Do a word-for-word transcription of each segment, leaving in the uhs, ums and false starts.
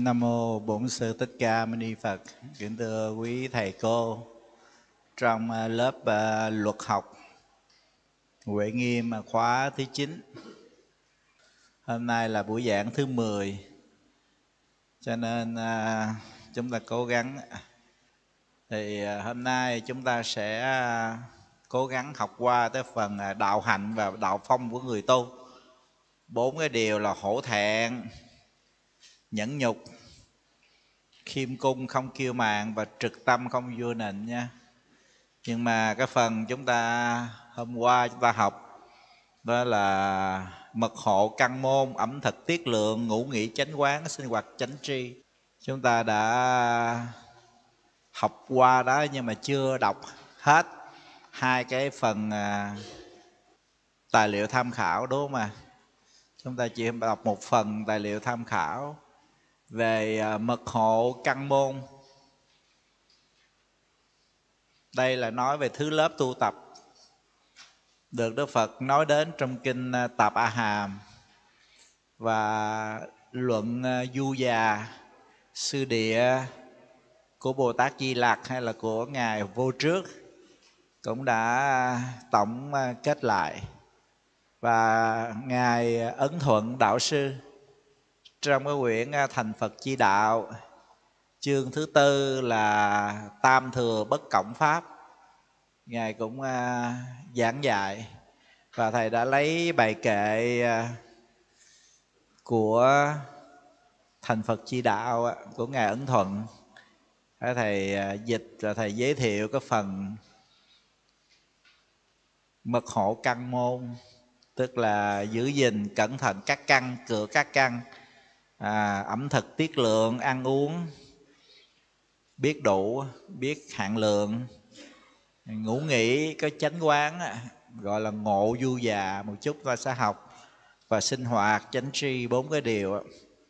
Nam mô Bổn Sư Thích Ca Mâu Ni Phật. Kính thưa quý thầy cô, trong lớp uh, luật học Huệ Nghiêm khóa thứ chín, hôm nay là buổi giảng thứ mười, cho nên uh, chúng ta cố gắng. Thì uh, hôm nay chúng ta sẽ uh, cố gắng học qua tới phần uh, đạo hạnh và đạo phong của người tu. Bốn cái điều là hổ thẹn, nhẫn nhục, khiêm cung không kiêu mạn và trực tâm không vua nịnh nha. Nhưng mà cái phần chúng ta hôm qua chúng ta học đó là mật hộ căn môn, ẩm thực tiết lượng, ngủ nghỉ chánh quán, sinh hoạt chánh tri. Chúng ta đã học qua đó nhưng mà chưa đọc hết hai cái phần à, tài liệu tham khảo, đúng không ạ? Chúng ta chỉ đọc một phần tài liệu tham khảo về à, mật hộ căn môn. Đây là nói về thứ lớp tu tập được Đức Phật nói đến trong kinh Tạp A Hàm và luận Du Già Sư Địa của Bồ Tát Di Lặc hay là của Ngài Vô Trước cũng đã tổng kết lại. Và Ngài Ấn Thuận Đạo Sư trong cái quyển Thành Phật Chi Đạo, chương thứ tư là Tam Thừa Bất Cộng Pháp, Ngài cũng uh, giảng dạy. Và Thầy đã lấy bài kệ uh, của Thành Phật Chi Đạo uh, của Ngài Ấn Thuận. Thầy uh, dịch và Thầy giới thiệu cái phần mật hộ căn môn, tức là giữ gìn cẩn thận các căn, cửa các căn, à, ẩm thực tiết lượng, ăn uống biết đủ, biết hạn lượng, ngủ nghỉ có chánh quán, gọi là ngộ du già một chút ta sẽ học, và sinh hoạt chánh tri, bốn cái điều.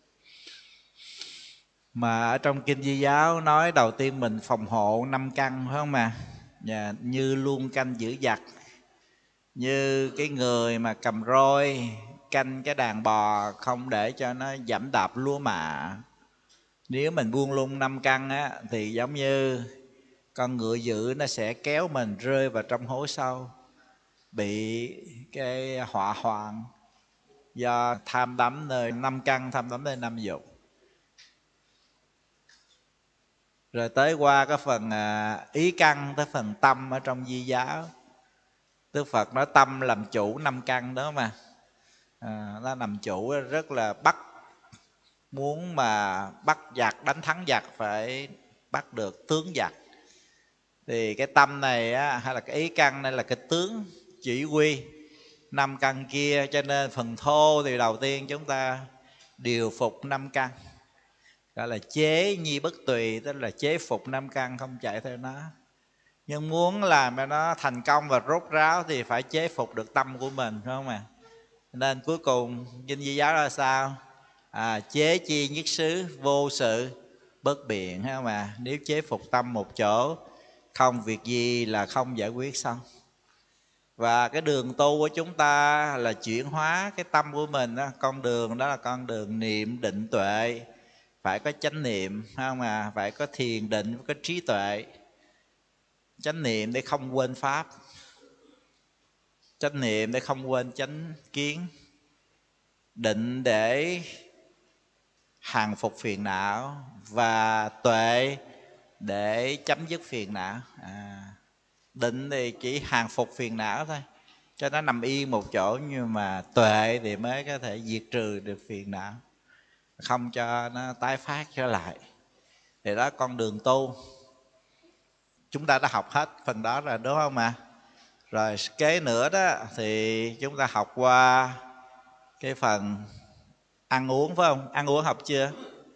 Mà ở trong kinh Di Giáo nói đầu tiên mình phòng hộ năm căn, phải không ạ? Và như luôn canh giữ giặc, như cái người mà cầm roi canh cái đàn bò không để cho nó dẫm đạp lúa mạ. Nếu mình buông lung năm căn á, thì giống như con ngựa dữ nó sẽ kéo mình rơi vào trong hố sâu, bị cái họa hoạn do tham đắm nơi năm căn, tham đắm nơi năm dục. Rồi tới qua cái phần ý căn, tới phần tâm ở trong Di Giáo. Đức Phật nói tâm làm chủ năm căn đó mà. À, nó làm chủ rất là bắt, muốn mà bắt giặc, đánh thắng giặc phải bắt được tướng giặc. Thì cái tâm này á, hay là cái ý căn này là cái tướng chỉ huy năm căn kia. Cho nên phần thô thì đầu tiên chúng ta điều phục năm căn, gọi là chế nhi bất tùy, tức là chế phục năm căn, không chạy theo nó. Nhưng muốn làm cho nó thành công và rốt ráo thì phải chế phục được tâm của mình, phải không ạ? Nên cuối cùng kinh Di Giáo là sao? À, chế chi nhất xứ, vô sự bất biện, phải không ạ? Nếu chế phục tâm một chỗ, không việc gì là không giải quyết xong. Và cái đường tu của chúng ta là chuyển hóa cái tâm của mình đó. Con đường đó là con đường niệm định tuệ. Phải có chánh niệm, phải không à? Phải có thiền định, phải có trí tuệ. Chánh niệm để không quên pháp, chánh niệm để không quên chánh kiến, định để hàng phục phiền não, và tuệ để chấm dứt phiền não. À, định thì chỉ hàng phục phiền não thôi, cho nó nằm yên một chỗ, nhưng mà tuệ thì mới có thể diệt trừ được phiền não, không cho nó tái phát trở lại. Thì đó con đường tu. Chúng ta đã học hết phần đó rồi, đúng không ạ? Rồi kế nữa đó thì chúng ta học qua cái phần ăn uống, phải không? Ăn uống học chưa?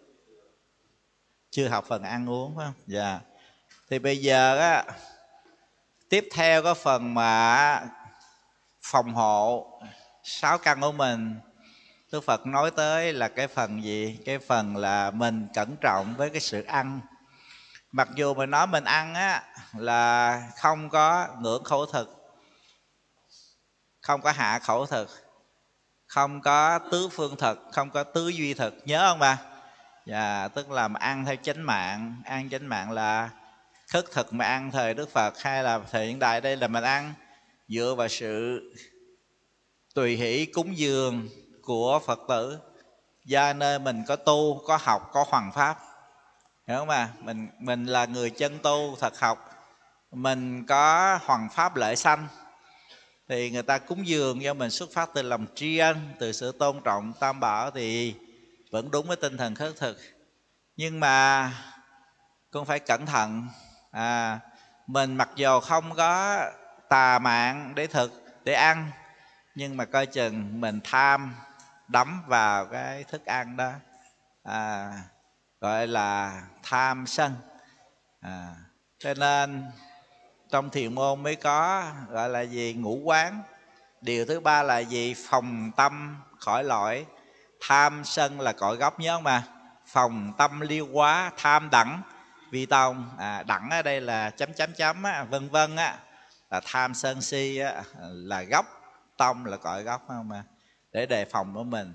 Chưa học phần ăn uống, phải không? Dạ. Yeah. Thì bây giờ á, tiếp theo có phần mà phòng hộ sáu căn của mình. Đức Phật nói tới là cái phần gì? Cái phần là mình cẩn trọng với cái sự ăn. Mặc dù mình nói mình ăn á là không có ngưỡng khẩu thực, không có hạ khẩu thực, không có tứ phương thực, không có tứ duy thực, nhớ không bà? Và tức là mà ăn theo chánh mạng. Ăn chánh mạng là khất thực mà ăn thời Đức Phật hay là thời hiện đại đây là mình ăn dựa vào sự tùy hỷ cúng dường của Phật tử. Do nơi mình có tu, có học, có hoằng pháp, hiểu không à? Mình mình là người chân tu thật học, mình có hoằng pháp lợi sanh, thì người ta cúng dường do mình xuất phát từ lòng tri ân, từ sự tôn trọng tam bảo thì vẫn đúng với tinh thần khất thực. Nhưng mà con phải cẩn thận. À, mình mặc dù không có tà mạng để thực, để ăn, nhưng mà coi chừng mình tham đắm vào cái thức ăn đó, à, gọi là tham sân. À, cho nên trong thiền môn mới có gọi là gì? Ngũ quán. Điều thứ ba là gì? Phòng tâm khỏi lỗi. Tham sân là cội gốc, nhớ không mà? Phòng tâm liêu quá, tham đẳng vi tông. À, đẳng ở đây là chấm chấm chấm á, vân vân á, là tham sân si á, là gốc. Tông là cội gốc, không mà? Để đề phòng của mình.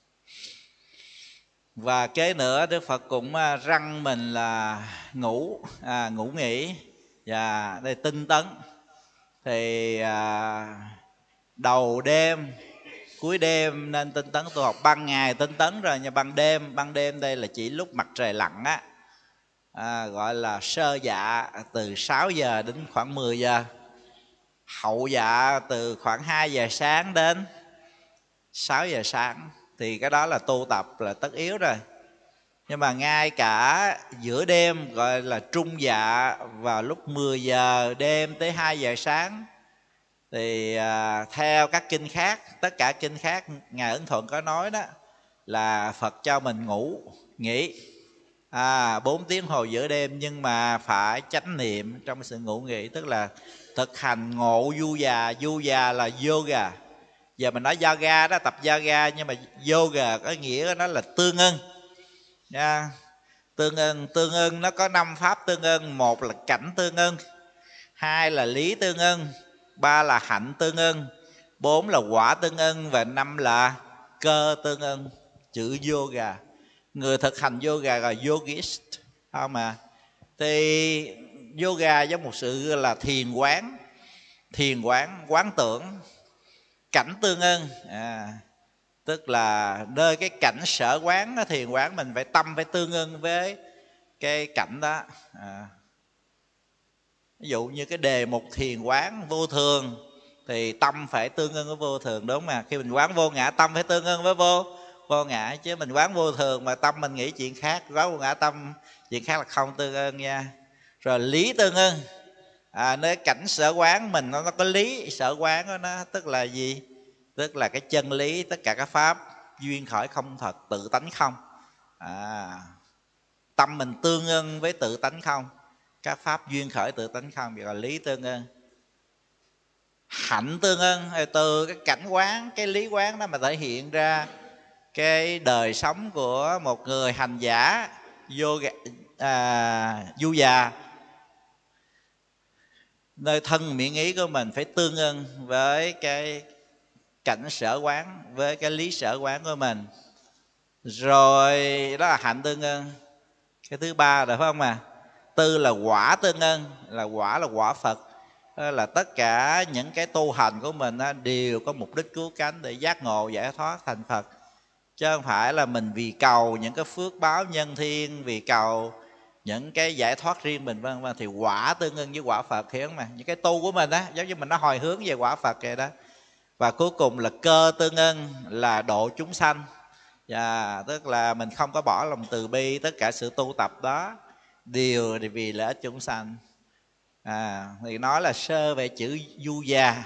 Và kế nữa Đức Phật cũng răng mình là ngủ, à, ngủ nghỉ và đây tinh tấn. Thì à, đầu đêm, cuối đêm nên tinh tấn tu học. Ban ngày tinh tấn rồi, nhưng ban đêm, ban đêm đây là chỉ lúc mặt trời lặn á, à, gọi là sơ dạ từ sáu giờ đến khoảng mười giờ. Hậu dạ từ khoảng hai giờ sáng đến sáu giờ sáng. Thì cái đó là tu tập là tất yếu rồi. Nhưng mà ngay cả giữa đêm gọi là trung dạ, vào lúc mười giờ đêm tới hai giờ sáng, thì à, theo các kinh khác, tất cả kinh khác Ngài Ấn Thuận có nói đó là Phật cho mình ngủ nghỉ à, bốn tiếng hồ giữa đêm, nhưng mà phải chánh niệm trong sự ngủ nghỉ, tức là thực hành ngộ du già. Du già là yoga. Giờ mình nói yoga đó, tập yoga, nhưng mà yoga có nghĩa của nó là tương ưng nha. Tương ưng, tương ưng nó có năm pháp tương ưng. Một là cảnh tương ưng, hai là lý tương ưng, ba là hạnh tương ưng, bốn là quả tương ưng, và năm là cơ tương ưng. Chữ yoga, người thực hành yoga là yogist, không mà? Thì yoga giống một sự là thiền quán. Thiền quán, quán tưởng cảnh tương ưng, à, tức là nơi cái cảnh sở quán đó, thiền quán mình phải tâm phải tương ưng với cái cảnh đó. À, ví dụ như cái đề mục thiền quán vô thường thì tâm phải tương ưng với vô thường, đúng mà? Khi mình quán vô ngã, tâm phải tương ưng với vô vô ngã. Chứ mình quán vô thường mà tâm mình nghĩ chuyện khác, quán vô ngã tâm chuyện khác là không tương ưng nha. Rồi lý tương ưng, à, nơi cảnh sở quán mình nó, nó có lý sở quán đó, nó tức là gì? Tức là cái chân lý, tất cả các pháp duyên khởi không thật, tự tánh không. À, tâm mình tương ưng với tự tánh không, các pháp duyên khởi tự tánh không, gọi là lý tương ưng. Hạnh tương ưng, từ cái cảnh quán, cái lý quán đó mà thể hiện ra cái đời sống của một người hành giả vô à, du già. Nơi thân miệng ý của mình phải tương ưng với cái cảnh sở quán, với cái lý sở quán của mình. Rồi đó là hạnh tương ưng. Cái thứ ba rồi phải không à? Tư là quả tương ưng, là quả là quả Phật. Đó là tất cả những cái tu hành của mình đó, đều có mục đích cứu cánh để giác ngộ giải thoát thành Phật. Chứ không phải là mình vì cầu những cái phước báo nhân thiên, vì cầu những cái giải thoát riêng mình, vân vân. Thì quả tương ưng với quả Phật, hiểu không mà? Những cái tu của mình á, giống như mình nó hồi hướng về quả Phật vậy đó. Và cuối cùng là cơ tương ưng, là độ chúng sanh. Và tức là mình không có bỏ lòng từ bi, tất cả sự tu tập đó đều vì lợi ích chúng sanh. À, thì nói là sơ về chữ du già,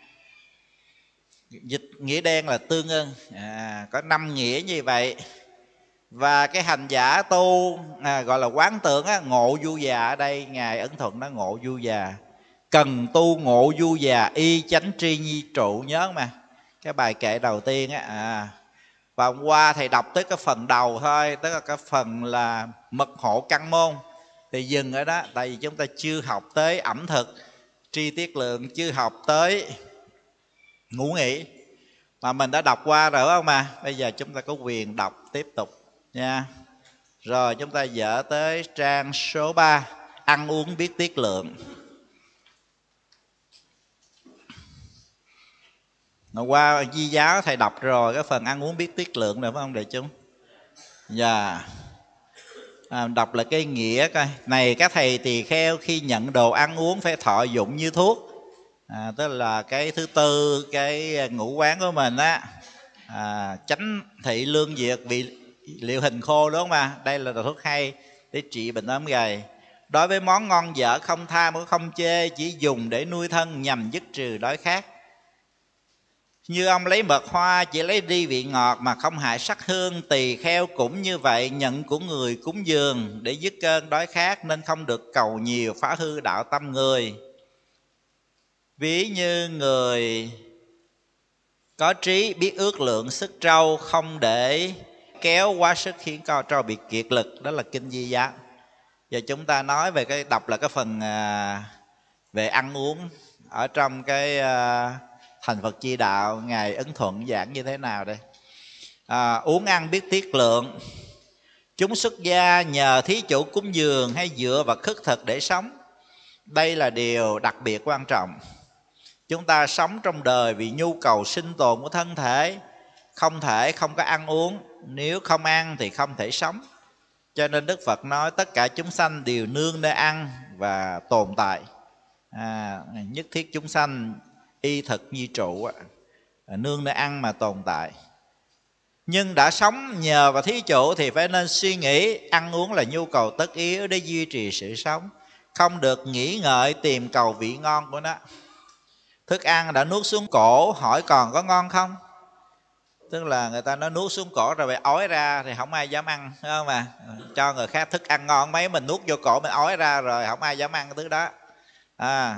dịch nghĩa đen là tương ưng. À, có năm nghĩa như vậy. Và cái hành giả tu à, gọi là quán tưởng á, ngộ du già. Ở đây Ngài Ấn Thuận nó ngộ du già. Cần tu ngộ du già, y chánh tri nhi trụ, nhớ mà? Cái bài kệ đầu tiên á. À, và hôm qua thầy đọc tới cái phần đầu thôi, tức là cái phần là mật hộ căn môn, thì dừng ở đó. Tại vì chúng ta chưa học tới ẩm thực tri tiết lượng, chưa học tới ngủ nghỉ, mà mình đã đọc qua rồi phải không mà? Bây giờ chúng ta có quyền đọc tiếp tục nha. Rồi chúng ta dở tới trang số ba, ăn uống biết tiết lượng. Hôm qua Di giáo thầy đọc rồi cái phần ăn uống biết tiết lượng rồi phải không đại chúng? Dạ. Yeah. À, đọc lại cái nghĩa coi. Này các thầy tỳ kheo, khi nhận đồ ăn uống phải thọ dụng như thuốc. À, tức là cái thứ tư, cái ngũ quán của mình á, à, chánh thị lương diệt vị liệu hình khô, đúng không ạ? Đây là thuốc hay để trị bệnh ốm gầy. Đối với món ngon dở không tham cũng không chê, chỉ dùng để nuôi thân nhằm dứt trừ đói khát. Như ông lấy mật hoa chỉ lấy đi vị ngọt mà không hại sắc hương, tỳ kheo cũng như vậy, nhận của người cúng dường để dứt cơn đói khát nên không được cầu nhiều, phá hư đạo tâm người. Ví như người có trí biết ước lượng sức trâu, không để kéo quá sức khiến con trâu bị kiệt lực. Đó là kinh Di giáo. Giờ chúng ta nói về cái đọc là cái phần à, về ăn uống ở trong cái à, thành Phật Chi Đạo ngài Ấn Thuận giảng như thế nào đây. À, uống ăn biết tiết lượng. Chúng xuất gia nhờ thí chủ cúng dường hay dựa vào khất thực để sống. Đây là điều đặc biệt quan trọng. Chúng ta sống trong đời vì nhu cầu sinh tồn của thân thể, không thể không có ăn uống. Nếu không ăn thì không thể sống. Cho nên Đức Phật nói tất cả chúng sanh đều nương nơi ăn và tồn tại. À, nhất thiết chúng sanh y thực nhi trụ, nương nơi ăn mà tồn tại. Nhưng đã sống nhờ vào thí chủ thì phải nên suy nghĩ ăn uống là nhu cầu tất yếu để duy trì sự sống, không được nghĩ ngợi tìm cầu vị ngon của nó. Thức ăn đã nuốt xuống cổ, hỏi còn có ngon không? Tức là người ta nói nuốt xuống cổ rồi phải ói ra thì không ai dám ăn, phải không à? Cho người khác thức ăn ngon mấy mình nuốt vô cổ mình ói ra rồi không ai dám ăn cái thứ đó. À,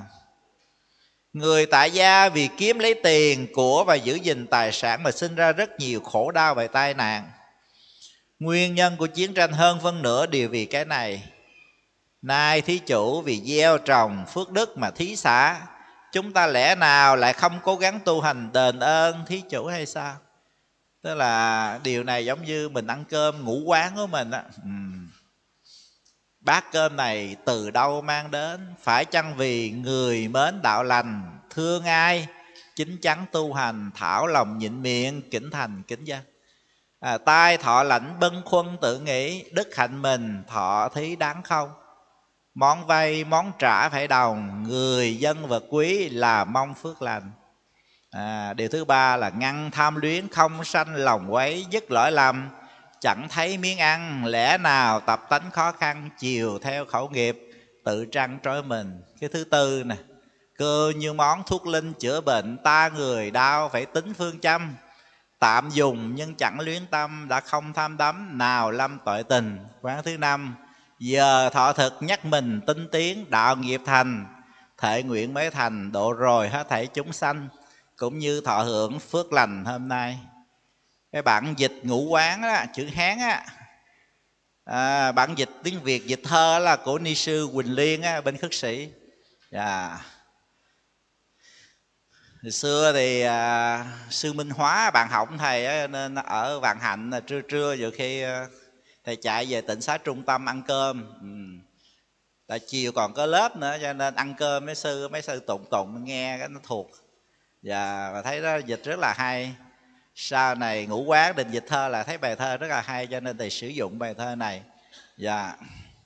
người tại gia vì kiếm lấy tiền của và giữ gìn tài sản mà sinh ra rất nhiều khổ đau và tai nạn. Nguyên nhân của chiến tranh hơn phân nửa đều vì cái này. Nay thí chủ vì gieo trồng phước đức mà thí xả, chúng ta lẽ nào lại không cố gắng tu hành đền ơn thí chủ hay sao? Tức là điều này giống như mình ăn cơm ngũ quán của mình á. Ừ. Bát cơm này từ đâu mang đến? Phải chăng vì người mến đạo lành, thương ai, chính chắn tu hành, thảo lòng nhịn miệng, kính thành kính dân. À, tai thọ lãnh bâng khuâng tự nghĩ, đức hạnh mình thọ thí đáng không? Món vay món trả phải đồng, người dân vật quý là mong phước lành. À, điều thứ ba là ngăn tham luyến, không sanh lòng quấy, dứt lỗi lầm, chẳng thấy miếng ăn, lẽ nào tập tánh khó khăn, chiều theo khẩu nghiệp, tự trăn trối mình. Cái thứ tư nè, cơ như món thuốc linh chữa bệnh, ta người đau phải tính phương châm, tạm dùng nhưng chẳng luyến tâm, đã không tham đắm, nào lâm tội tình. Quán thứ năm, giờ thọ thực nhắc mình tinh tiến, đạo nghiệp thành, thể nguyện mới thành, độ rồi hết thảy chúng sanh, cũng như thọ hưởng phước lành hôm nay. Cái bản dịch ngũ quán đó, chữ Hán á, à, bản dịch tiếng Việt dịch thơ là của ni sư Quỳnh Liên á, bên Khất Sĩ. Yeah. Hồi xưa thì à, sư Minh Hóa bạn học thầy á, nên ở Vạn Hạnh là trưa trưa nhiều khi à, thầy chạy về tịnh xá trung tâm ăn cơm. Ừ. Tại chiều còn có lớp nữa cho nên ăn cơm mấy sư mấy sư tụng tụng nghe cái nó thuộc. Và, và thấy đó dịch rất là hay. Sau này ngũ quán định dịch thơ là thấy bài thơ rất là hay, cho nên thầy sử dụng bài thơ này. Dạ.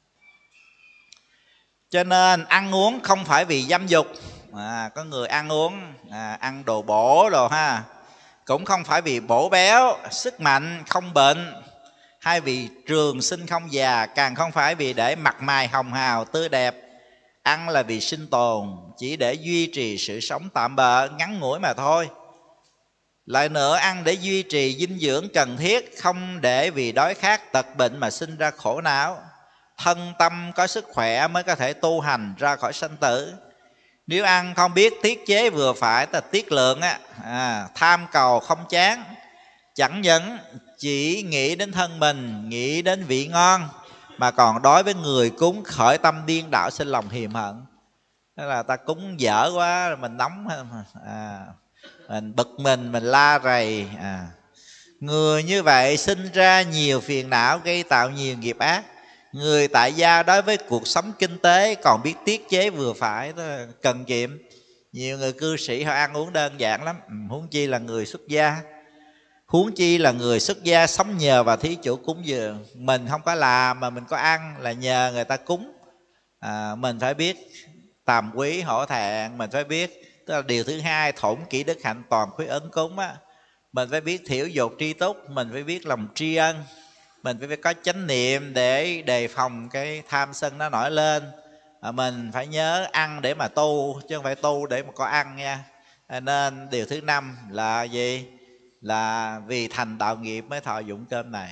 Cho nên ăn uống không phải vì dâm dục. À, có người ăn uống à, ăn đồ bổ đồ ha, cũng không phải vì bổ béo sức mạnh không bệnh, hay vì trường sinh không già, càng không phải vì để mặt mày hồng hào tươi đẹp. Ăn là vì sinh tồn, chỉ để duy trì sự sống tạm bợ ngắn ngủi mà thôi. Lại nữa, ăn để duy trì dinh dưỡng cần thiết, không để vì đói khát tật bệnh mà sinh ra khổ não. Thân tâm có sức khỏe mới có thể tu hành ra khỏi sanh tử. Nếu ăn không biết tiết chế vừa phải, ta tiết lượng á, à, tham cầu không chán, chẳng những chỉ nghĩ đến thân mình, nghĩ đến vị ngon, mà còn đối với người cúng khởi tâm điên đảo, sinh lòng hiềm hận. Tức là ta cúng dở quá, mình nóng, à, mình bực mình, mình la rầy, à, Người như vậy sinh ra nhiều phiền não, gây tạo nhiều nghiệp ác. Người tại gia đối với cuộc sống kinh tế còn biết tiết chế vừa phải, cần kiệm. Nhiều người cư sĩ họ ăn uống đơn giản lắm, huống chi là người xuất gia. Huống chi là người xuất gia sống nhờ vào thí chủ cúng dường. Mình không có làm mà mình có ăn là nhờ người ta cúng. à, Mình phải biết tàm quý hổ thẹn. Mình phải biết, tức là điều thứ hai, thổn kỷ đức hạnh toàn khuyết ấn cúng á. Mình phải biết thiểu dục tri túc. Mình phải biết lòng tri ân. Mình phải có chánh niệm để đề phòng cái tham sân nó nổi lên. à, Mình phải nhớ ăn để mà tu, chứ không phải tu để mà có ăn nha. à, Nên điều thứ năm là gì? Là vì thành đạo nghiệp mới thọ dụng cơm này.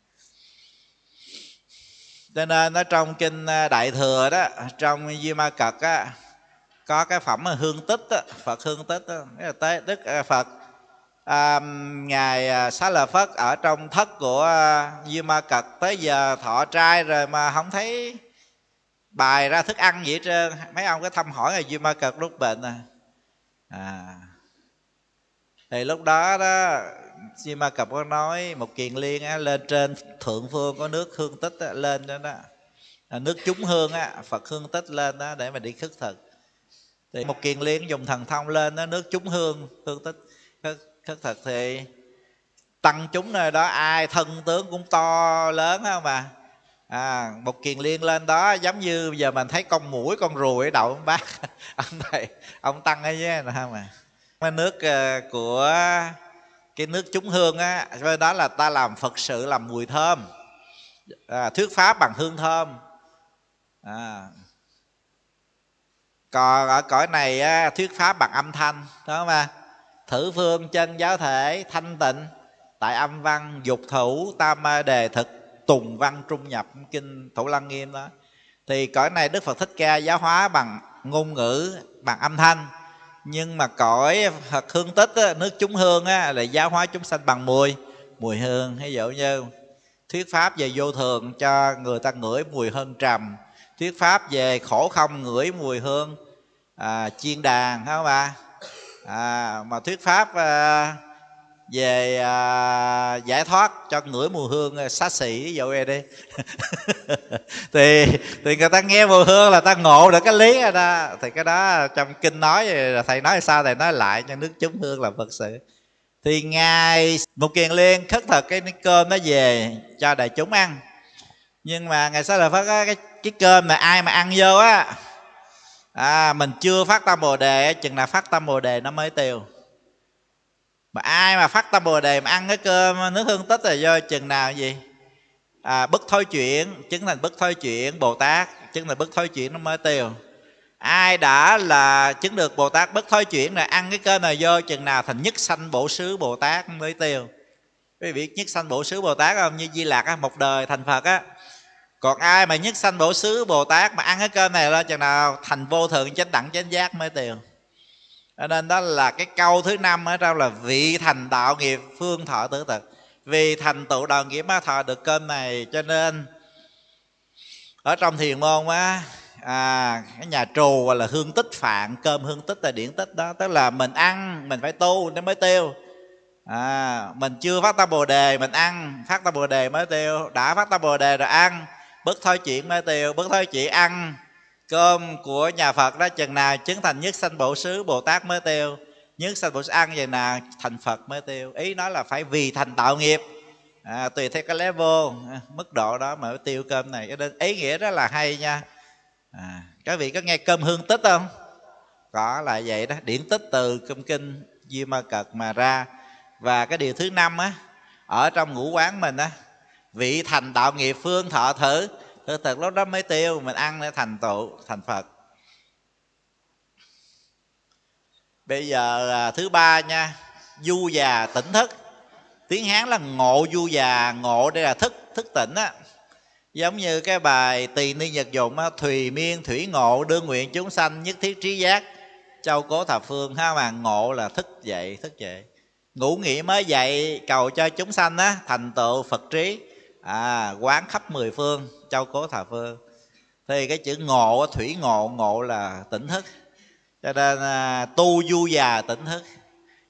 Cho nên ở trong kinh Đại Thừa đó, trong Duy Ma Cật á, có cái phẩm hương tích á, Phật hương tích á, tới Đức Phật à, ngài Xá Lợi Phất ở trong thất của Duy Ma Cật tới giờ thọ trai rồi mà không thấy bài ra thức ăn gì hết trơn. Mấy ông có thăm hỏi ngài Duy Ma Cật lúc bệnh à, à thì lúc đó đó Duy Ma Cật có nói một Kiền Liên á, lên trên thượng phương có nước hương tích á, lên đó đó, nước chúng hương á, Phật hương tích lên đó để mà đi khất thực. Thì một Kiền Liên dùng thần thông lên đó, nước chúng hương hương tích khất thực. Thì tăng chúng nơi đó ai thân tướng cũng to lớn á mà. à, Một Kiền Liên lên đó giống như giờ mình thấy con muỗi con ruồi ở đậu ông bác ông thầy ông tăng ấy chứ không mà. Cái nước của cái nước chúng hương á, với đó là ta làm Phật sự, làm mùi thơm, à, thuyết pháp bằng hương thơm. à. Còn ở cõi này á, thuyết pháp bằng âm thanh, đúng không ạ? Thử phương chân giáo thể thanh tịnh, tại âm văn dục thủ tam ma đề thực, tùng văn trung nhập, kinh Thủ Lăng Nghiêm đó. Thì cõi này Đức Phật Thích Ca giáo hóa bằng ngôn ngữ, bằng âm thanh. Nhưng mà cõi Phật hương tích á, nước chúng hương á, là giáo hóa chúng sanh bằng mùi mùi hương. Ví dụ như thuyết pháp về vô thường cho người ta ngửi mùi hương trầm, thuyết pháp về khổ không ngửi mùi hương à, chiên đàn, phải không ạ? à, mà thuyết pháp à, về à, giải thoát cho ngửi mùi hương xá xị, ví dụ vậy đi thì thì người ta nghe mùi hương là ta ngộ được cái lý rồi đó. Thì cái đó trong kinh nói là thầy nói sao thầy nói lại cho nước chúng hương là Phật sự. Thì ngài Một Kiền Liên khất thực cái cơm nó về cho đại chúng ăn. Nhưng mà ngài Xá Lợi Phất á, cái, cái cơm này ai mà ăn vô á, à, mình chưa phát tâm Bồ Đề, chừng nào phát tâm Bồ Đề nó mới tiêu. Mà ai mà phát tâm Bồ Đề mà ăn cái cơm nước hương tích là do chừng nào gì à, bất thối chuyển, chứng thành bất thối chuyển Bồ Tát, chứng thành bất thối chuyển nó mới tiêu. Ai đã là chứng được Bồ Tát bất thối chuyển là ăn cái cơm này vô chừng nào thành nhất sanh bổ xứ Bồ Tát mới tiêu. Quý vị biết nhất sanh bổ xứ Bồ Tát không? Như Di Lặc á, một đời thành Phật á. Còn ai mà nhất sanh bổ xứ Bồ Tát mà ăn cái cơm này lên chừng nào thành vô thượng chánh đẳng chánh giác mới tiêu. Cho nên đó là cái câu thứ năm ở trong là vị thành đạo nghiệp phương thọ tử thực. Vì thành tựu đạo nghiệp mới thọ được cơm này. Cho nên ở trong thiền môn á, à, cái nhà trù gọi là hương tích phạn, cơm hương tích là điển tích đó. Tức là mình ăn mình phải tu nó mới tiêu. à, Mình chưa phát tâm Bồ Đề mình ăn, phát tâm Bồ Đề mới tiêu. Đã phát tâm Bồ Đề rồi ăn, bất thối chuyển mới tiêu. Bất thối chuyển ăn cơm của nhà Phật đó chừng nào chứng thành nhất sanh bổ xứ Bồ Tát mới tiêu. Nhất sanh bổ xứ ăn vậy nào thành Phật mới tiêu. Ý nói là phải vì thành tạo nghiệp, à, tùy theo cái level mức độ đó mà mới tiêu cơm này. Cho nên ý nghĩa rất là hay nha. à, Các vị có nghe cơm hương tích không? Có, là vậy đó, điển tích từ cơm kinh Duy Ma Cật mà ra. Và cái điều thứ năm á, ở trong ngũ quán mình á, vị thành đạo nghiệp phương thọ thử Thực thực lúc đó mới tiêu. Mình ăn để thành tựu thành Phật. Bây giờ là thứ ba nha, du già tỉnh thức. Tiếng Hán là ngộ du già. Ngộ đây là thức, thức tỉnh á. Giống như cái bài Tỳ Ni Nhật Dụng á, thùy miên thủy ngộ, đương nguyện chúng sanh nhất thiết trí giác, châu cố thập phương. Ha, mà ngộ là thức dậy, thức dậy. Ngủ nghỉ mới dậy cầu cho chúng sanh á, thành tựu Phật trí, à, quán khắp mười phương, châu cố thập phương. Thì cái chữ ngộ, thủy ngộ, ngộ là tỉnh thức. Cho nên à, tu du già tỉnh thức.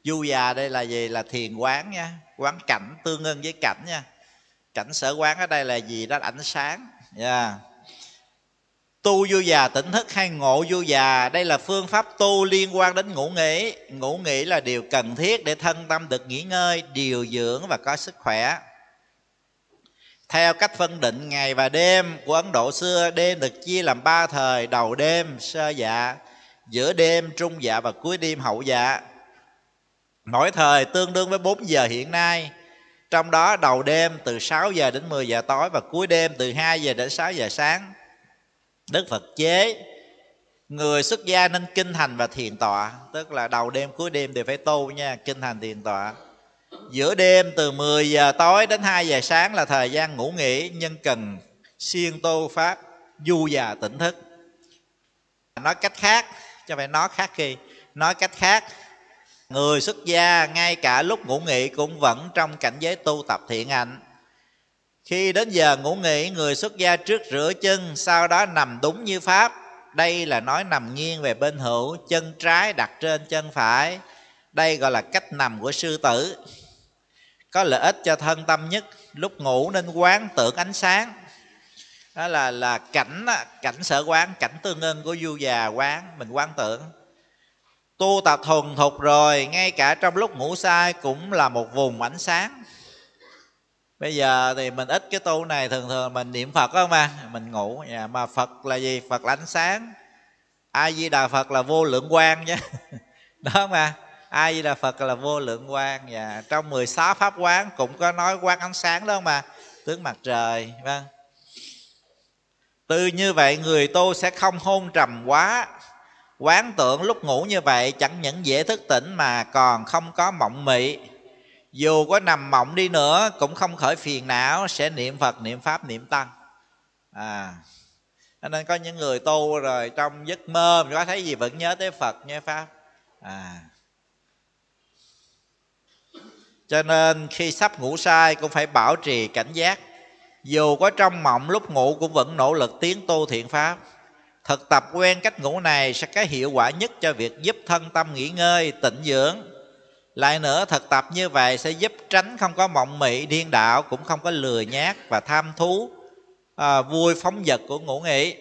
Du già đây là gì? Là thiền quán nha, quán cảnh, tương ưng với cảnh nha. Cảnh sở quán ở đây là gì? Đó là ánh sáng. Yeah. Tu du già tỉnh thức hay ngộ du già, đây là phương pháp tu liên quan đến ngủ nghỉ. Ngủ nghỉ là điều cần thiết để thân tâm được nghỉ ngơi, điều dưỡng và có sức khỏe. Theo cách phân định ngày và đêm của Ấn Độ xưa, đêm được chia làm ba thời: đầu đêm sơ dạ, giữa đêm trung dạ và cuối đêm hậu dạ. Mỗi thời tương đương với bốn giờ hiện nay. Trong đó đầu đêm từ sáu giờ đến mười giờ tối và cuối đêm từ hai giờ đến sáu giờ sáng. Đức Phật chế người xuất gia nên kinh hành và thiền tọa, tức là đầu đêm cuối đêm đều phải tu nha, kinh hành thiền tọa. Giữa đêm từ mười giờ tối đến hai giờ sáng là thời gian ngủ nghỉ, nhưng cần siêng tu pháp du già tỉnh thức. Nói cách khác, cho phải nói khác khi nói cách khác, người xuất gia ngay cả lúc ngủ nghỉ cũng vẫn trong cảnh giới tu tập thiện hạnh. Khi đến giờ ngủ nghỉ, người xuất gia trước rửa chân, sau đó nằm đúng như pháp. Đây là nói nằm nghiêng về bên hữu, chân trái đặt trên chân phải. Đây gọi là cách nằm của sư tử. Có lợi ích cho thân tâm nhất. Lúc ngủ nên quán tưởng ánh sáng. Đó là là cảnh cảnh sở quán, cảnh tương ưng của du già quán, mình quán tưởng. Tu tập thuần thục rồi, ngay cả trong lúc ngủ say cũng là một vùng ánh sáng. Bây giờ thì mình ít cái tu này, thường thường mình niệm Phật không mà mình ngủ. Mà Phật là gì? Phật là ánh sáng. A Di Đà Phật là vô lượng quang chứ. Đó mà. A Di Đà Phật là vô lượng quang. Và trong mười sáu pháp quán cũng có nói quán ánh sáng đó mà, tướng mặt trời. Vâng. Từ như vậy người tu sẽ không hôn trầm quá. Quán tưởng lúc ngủ như vậy chẳng những dễ thức tỉnh mà còn không có mộng mị. Dù có nằm mộng đi nữa cũng không khởi phiền não, sẽ niệm Phật, niệm Pháp, niệm Tăng. À, nên có những người tu rồi trong giấc mơ có thấy gì vẫn nhớ tới Phật, nhớ Pháp. À, cho nên khi sắp ngủ say cũng phải bảo trì cảnh giác. Dù có trong mộng lúc ngủ cũng vẫn nỗ lực tiến tu thiện Pháp. Thực tập quen cách ngủ này sẽ có hiệu quả nhất cho việc giúp thân tâm nghỉ ngơi, tịnh dưỡng. Lại nữa, thực tập như vậy sẽ giúp tránh không có mộng mị điên đạo, cũng không có lười nhác và tham thú à, vui phóng dật của ngủ nghỉ.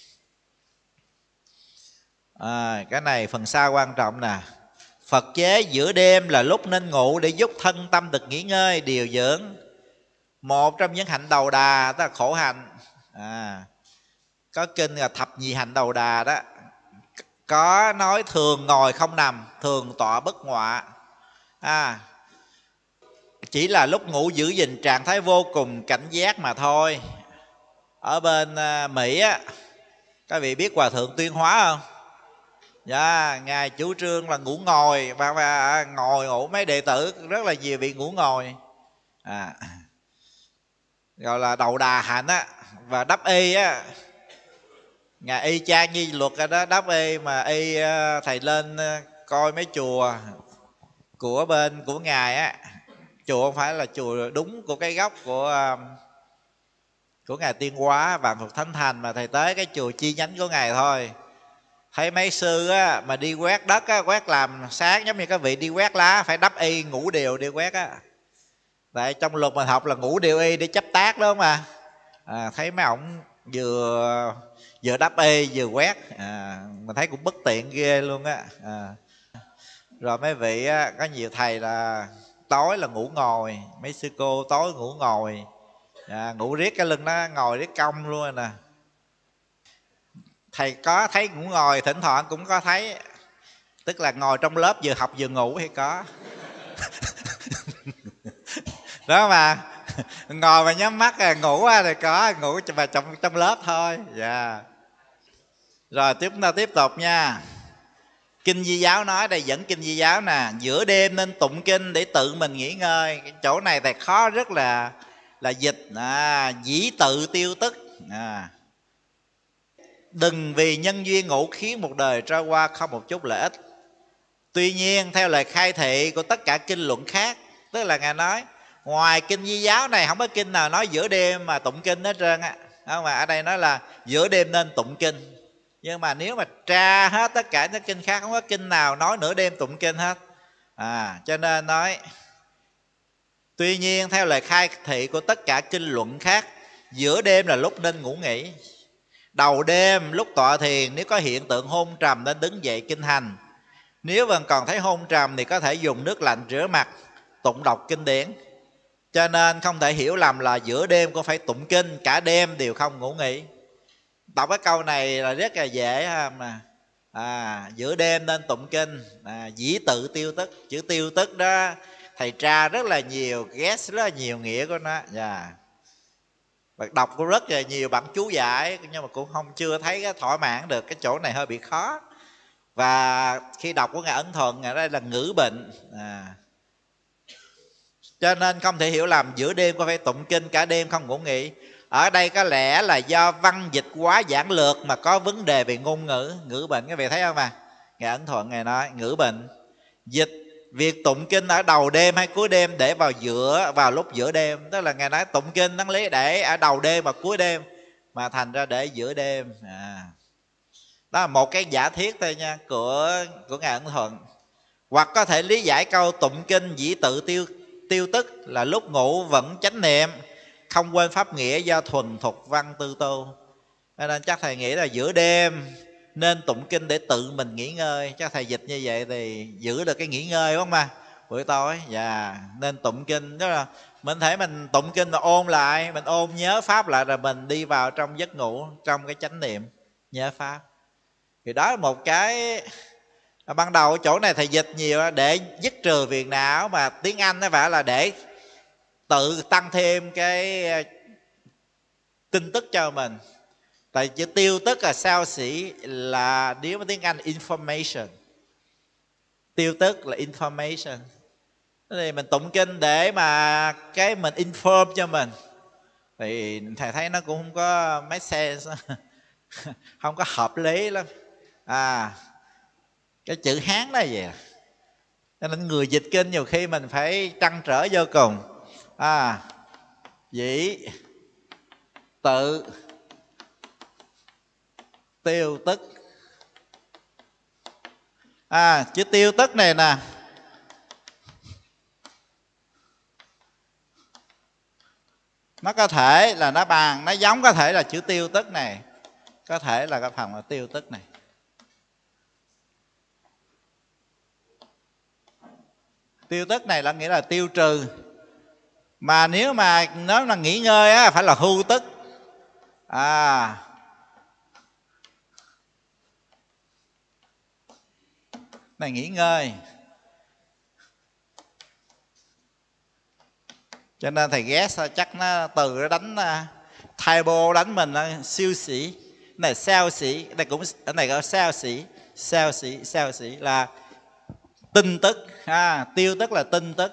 À, cái này phần sau quan trọng nè. Phật chế giữa đêm là lúc nên ngủ để giúp thân tâm được nghỉ ngơi, điều dưỡng. Một trong những hạnh đầu đà đó là khổ hạnh. À, có kinh là thập nhị hạnh đầu đà đó, có nói thường ngồi không nằm, thường tọa bất ngọa. À, chỉ là lúc ngủ giữ gìn trạng thái vô cùng cảnh giác mà thôi. Ở bên uh, Mỹ á, các vị biết Hòa thượng Tuyên Hóa không? Dạ, ngài chủ trương là ngủ ngồi và, và ngồi ngủ, mấy đệ tử rất là nhiều vị ngủ ngồi. À, gọi là đầu đà hạnh á. Và đắp y á, ngài y chang như luật rồi đó, đắp y mà y thầy lên coi mấy chùa của bên của ngài á, chùa không phải là chùa đúng của cái gốc của của ngài Tuyên Hóa Vạn Phục Thánh Thành, mà thầy tới cái chùa chi nhánh của ngài thôi. Thấy mấy sư á mà đi quét đất á, quét làm sáng giống như các vị đi quét lá, phải đắp y ngủ đều đi quét á. Tại trong luật mình học là ngủ đều y để chấp tác đó mà. À, thấy mấy ổng vừa vừa đắp y vừa quét, à, mình thấy cũng bất tiện ghê luôn á. À. Rồi mấy vị á, có nhiều thầy là tối là ngủ ngồi, mấy sư cô tối ngủ ngồi, à, ngủ riết cái lưng nó ngồi riết cong luôn rồi nè. Thầy có thấy ngủ ngồi, thỉnh thoảng cũng có thấy, tức là ngồi trong lớp vừa học vừa ngủ hay có. Đó mà ngồi mà nhắm mắt à, ngủ thì có, ngủ mà trong trong lớp thôi. Dạ. Yeah. Rồi tiếp chúng ta tiếp tục nha. Kinh Di Giáo nói, đây dẫn Kinh Di Giáo nè, giữa đêm nên tụng kinh để tự mình nghỉ ngơi. Cái chỗ này thầy khó rất là là dịch, à, dĩ tự tiêu tức. À, đừng vì nhân duyên ngủ khiến một đời trôi qua không một chút lợi ích. Tuy nhiên theo lời khai thị của tất cả kinh luận khác, tức là ngài nói ngoài Kinh Di Giáo này không có kinh nào nói giữa đêm mà tụng kinh hết trơn á. Không, mà ở đây nói là giữa đêm nên tụng kinh. Nhưng mà nếu mà tra hết tất cả những kinh khác, không có kinh nào nói nửa đêm tụng kinh hết. À, cho nên nói tuy nhiên theo lời khai thị của tất cả kinh luận khác, giữa đêm là lúc nên ngủ nghỉ. Đầu đêm lúc tọa thiền, nếu có hiện tượng hôn trầm nên đứng dậy kinh hành. Nếu vẫn còn thấy hôn trầm thì có thể dùng nước lạnh rửa mặt, tụng đọc kinh điển. Cho nên không thể hiểu lầm là giữa đêm cũng phải tụng kinh, cả đêm đều không ngủ nghỉ. Đọc cái câu này là rất là dễ ha. À, giữa đêm nên tụng kinh, à, dĩ tự tiêu tức. Chữ tiêu tức đó thầy tra rất là nhiều, guess rất là nhiều nghĩa của nó. Yeah. Bạn đọc cũng rất là nhiều bản chú giải, nhưng mà cũng không chưa thấy cái thỏa mãn được. Cái chỗ này hơi bị khó. Và khi đọc của Ngài Ấn Thuận, Ngài đây là ngữ bệnh. À, cho nên không thể hiểu lầm giữa đêm có phải tụng kinh, cả đêm không ngủ nghỉ. Ở đây có lẽ là do văn dịch quá giản lược mà có vấn đề về ngôn ngữ, ngữ bệnh. Các vị thấy không à? Ngài Ấn Thuận Ngài nói ngữ bệnh. Dịch việc tụng kinh ở đầu đêm hay cuối đêm để vào giữa, vào lúc giữa đêm. Tức là Ngài nói tụng kinh đáng lý để ở đầu đêm và cuối đêm, mà thành ra để giữa đêm. À, đó là một cái giả thiết thôi nha, của, của Ngài Ấn Thuận. Hoặc có thể lý giải câu tụng kinh dĩ tự tiêu tiêu tức là lúc ngủ vẫn chánh niệm, không quên pháp nghĩa do thuần thục văn tư tu. Nên chắc thầy nghĩ là giữa đêm nên tụng kinh để tự mình nghỉ ngơi. Chắc thầy dịch như vậy thì giữ được cái nghỉ ngơi đúng không mà buổi tối. Dạ, nên tụng kinh đó là mình thể mình tụng kinh mà ôn lại, mình ôn nhớ pháp lại, rồi mình đi vào trong giấc ngủ, trong cái chánh niệm nhớ pháp. Thì đó là một cái ban đầu. Chỗ này thầy dịch nhiều để dứt trừ phiền não, mà tiếng Anh nó phải là để tự tăng thêm cái tin tức cho mình. Tại chữ tiêu tức là sao xỉ, là nếu mà tiếng Anh information, tiêu tức là information. Thì mình tụng kinh để mà cái mình inform cho mình, thì thầy thấy nó cũng không có make sense, không có hợp lý lắm. À, cái chữ Hán đó vậy. Cho nên người dịch kinh nhiều khi mình phải trăn trở vô cùng. À, dĩ tự tiêu tức. À, chữ tiêu tức này nè, nó có thể là nó bằng, nó giống có thể là chữ tiêu tức này, có thể là cái phần là tiêu tức này. Tiêu tức này là nghĩa là tiêu trừ. Mà nếu mà nó là nghỉ ngơi á, phải là hưu tức. À, này nghỉ ngơi. Cho nên thầy guess chắc nó từ nó đánh typo đánh mình là siêu sĩ. Cái này sao sĩ, cái này cũng cái này có sao sĩ, sao sĩ, sao sĩ là tin tức. À, tiêu tức là tin tức.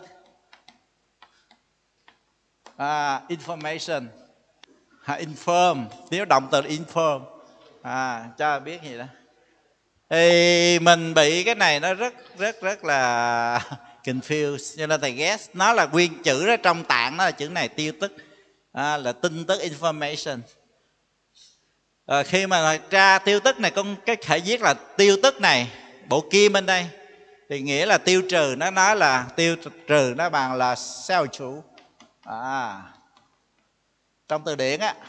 À, information. À, inform, nếu động từ inform. À, cho biết gì đó. Thì mình bị cái này nó rất rất rất là confused, cho nên thầy guess nó là nguyên chữ đó, trong tạng nó là chữ này tiêu tức. À, là tin tức, information. À, khi mà tra tiêu tức này, con cái thể viết là tiêu tức này, bộ kim bên đây, thì nghĩa là tiêu trừ. Nó nói là tiêu trừ nó bằng là sao chủ. À, trong từ điển á,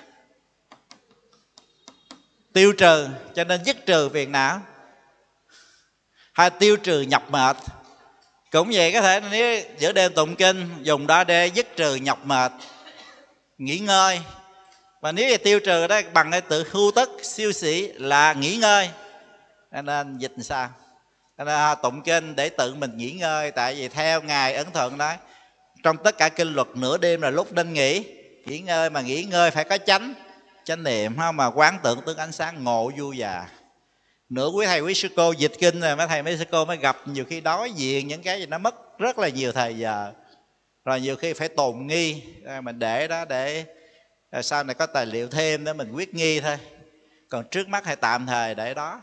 tiêu trừ, cho nên dứt trừ phiền não. Hay tiêu trừ nhọc mệt cũng vậy, có thể nếu giữa đêm tụng kinh dùng đó để dứt trừ nhọc mệt, nghỉ ngơi. Và nếu như tiêu trừ đó bằng cái từ hưu tức, siêu sĩ là nghỉ ngơi. Cho nên dịch làm sao? Cho nên tụng kinh để tự mình nghỉ ngơi. Tại vì theo Ngài Ấn Thuận nói, trong tất cả kinh luật nửa đêm là lúc nên nghỉ, nghỉ ngơi. Mà nghỉ ngơi phải có chánh chánh niệm, không mà quán tưởng tướng ánh sáng ngộ vui già. Nửa quý thầy quý sư cô dịch kinh rồi mấy thầy mấy sư cô mới gặp nhiều khi đối diện những cái gì nó mất rất là nhiều thời giờ, rồi nhiều khi phải tồn nghi. Mình để đó để sau này có tài liệu thêm để mình quyết nghi thôi, còn trước mắt hay tạm thời để đó.